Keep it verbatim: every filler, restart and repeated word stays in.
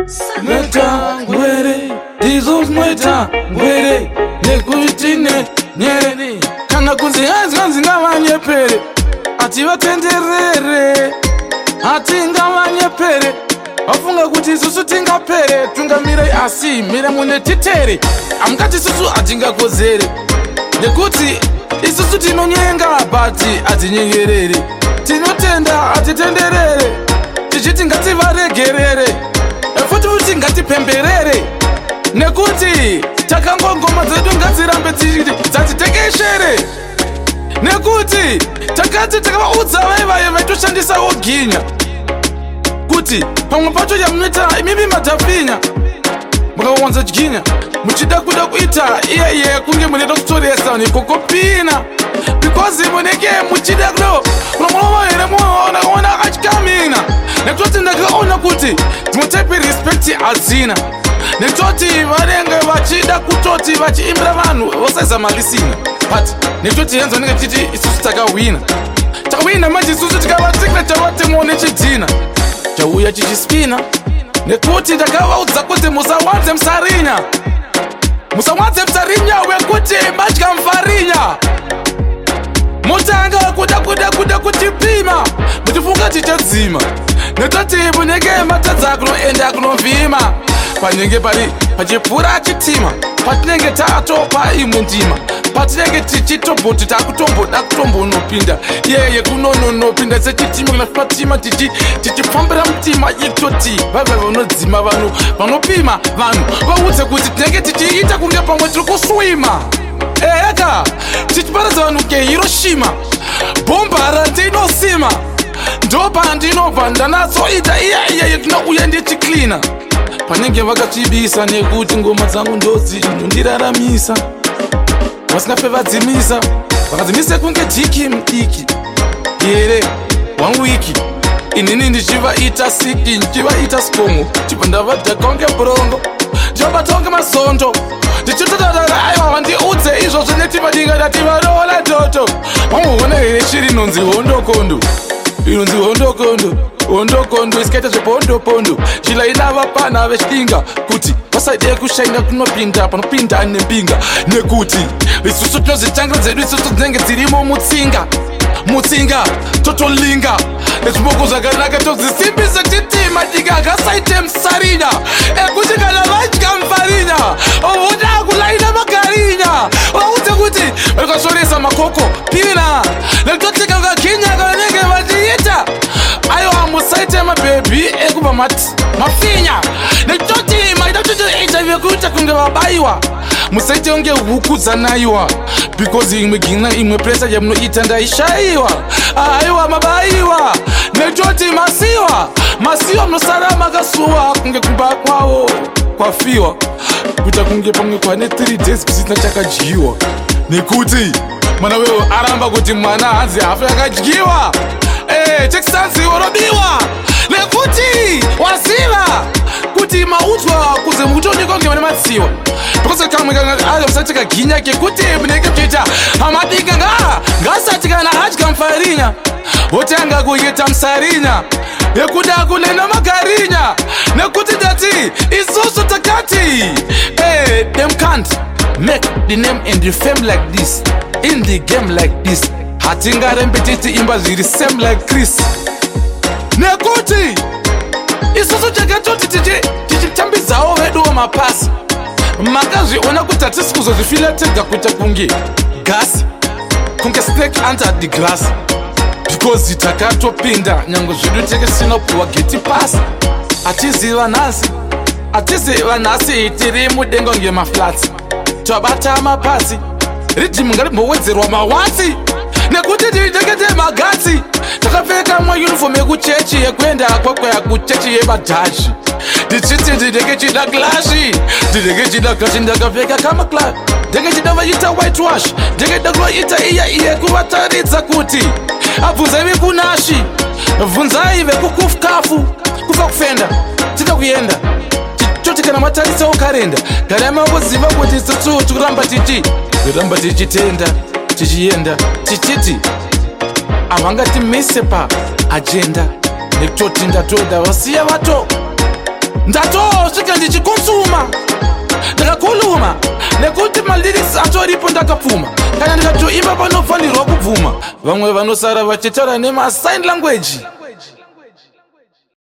Mweta ngwere, Jesus mweta ngwere, nekutine nyere. Kana kunzi hazi kanzi ngavanye pere, ati vatenderere, ati ngavanye pere. Wafunga kuti isusu tingapere, tungamire asi mire mune titere. Amkati isusu atingakozere, nekuti isusu tinonyenga bati atinyengerere. Tinotenda atitenderere, tichiti ngativaregerere, futi futi ngatipemberere. Nekuti takangongoma dzedu ngadzirambe dzatitekeshere. Nekuti takati takavaudza vaivaye vaitoshandisa oginya kuti pamwe pacho yamunoita imimi madhafinya mukawanza dyinya muchida kuda kuita iye iye kunge muneda kutoresa nekokopina because munenge muchida kudo unomwoma here muona kuona achikamina nekutoti ndakaona kuti dzimotepi respect hadzina nekutoti vanenge vachida kutoti vachiimbira vanhu vosaiza malisina but nekutoti henzo nenge tichiti isusu takawina takawina manje isusu tikavatikira chavati muone chidzina chauya chichispina nekuti ndakavaudza kuti musawanze musarinya musawanze musarinya wekuti matya mufarinya mutanga kuda kuda kuda kutipima mutifunga tichadzima nekutoti munenge matadza kunoenda kunovhima panenge pari pachipfuura chitima patinenge tatopa imwe ndima patinenge tichitobhoti takutomboda kutombonopinda yeye kunononopinda sechitima kunafatima tichifambira mutima itoti vava vanodzima vanhu vanopima vanhu vaudze kuti tinenge tichiita kunge pamwe tiri kuswima eka tichiparadza vanhu kehiroshima bhomba randinosima ndopandinobva ndanatsoita iya iyeye tinouya ndichiklina panenge vakatibisa nekuti ngoma dzangu ndodzi inondiraramisa vasingafe vadzimisa vakadzimisa kunge dhiki mudiki here one wiki inini ndichivaita siki ndichivaita skongo chibva ndavadhaka kunge burongo ndichivabata kunge mazondo ndichitototara aiwa vandiudze izvozvo netivadingadati varola toto vamuona here shiri inonzi hondokondo inonzi hondokondo hondokondo isikaita zvepahondopondo chila inava pana vechidinga kuti vasaide kushaina kunopinda panopinda nembinga nekuti isusu tinozitangira dzedu isusu dzinenge dzirimo mutsinga mutsinga totolinga nezvimoko zvakanaka tozisimbisa titi madinga akasaite musarinya ekuti kana vatya mufarinya voda kulaina magarinya vaudze kuti vakazoresa makoko pina nekutotika ukaginya kanenge vachiita aiwa musaite mabhebhi ekupa mafinya nekutoti maida kutotoita vekuita kunge vabayiwa musaite unge huku dzanayiwa because imwe gina imwe presa yamunoita ndaishayiwa aiwa mabayiwa nekutoti masiwa masiwa munosara makasuwa kunge kumba kwavo kwafiwa kuita kunge pamwe kwane three days kusina chakadyiwa nekuti mwana wewo aramba kuti mwana hanzi hafu yakadyiwa Eh, chekisanzi worobiwa nekuti waziva kuti maudzwa kuze mukutoonekwa ngevane matsiwa because kamwe kamusati kaginya kekuti munenge kutoita amadinga nga ngasati kana adya mufarinya wotanga kuita musarinya nekuda kunena magarinya nekuti ndati isusu takati eh, them can't make the name and the fame like this in the game like this hatingarembe titi imba zviri same like Chris nekuti isusu takatoti tichitambidzawo vedu vamapasi makazviona kuti hatisi kuzozvifila tega kuita kunge gasi kunge snake under the grass because takatopinda nyange zvedu tekesina puwa geti pasi hatiziva nhasi hatiziva nhasi tiri mudenga kunge maflats twabata mapasi ridhimu ngarimbowedzerwa mawatsi nekuti tiitekete magatsi takapfeka mauniform yekuchechi yekuenda kwekweya kuchechi yevadhashi ndichiti ndinenge chida klashi ndinenge chida klashi ndakapfeka kamakla ndenge chida vaita whitewash ndenge da kuvaita iya iye kuvataridza kuti abvunzai vekunashi bvunzai vekukufukafu kufa kufenda tida kuenda toti kana matarisawo karenda garai mangoziva kuti isusu tikuramba tichi kuramba tichitenda tichienda tichiti havangatimise paagenda nekutoti ndatoda vasiya vato ndatosvika ndichikonsuma ndakakhuluma nekuti malirisi atoripo ndakapfuma kana ndikatoimba panofanirwa kubvuma vamwe vanosara vachitaura nemasign language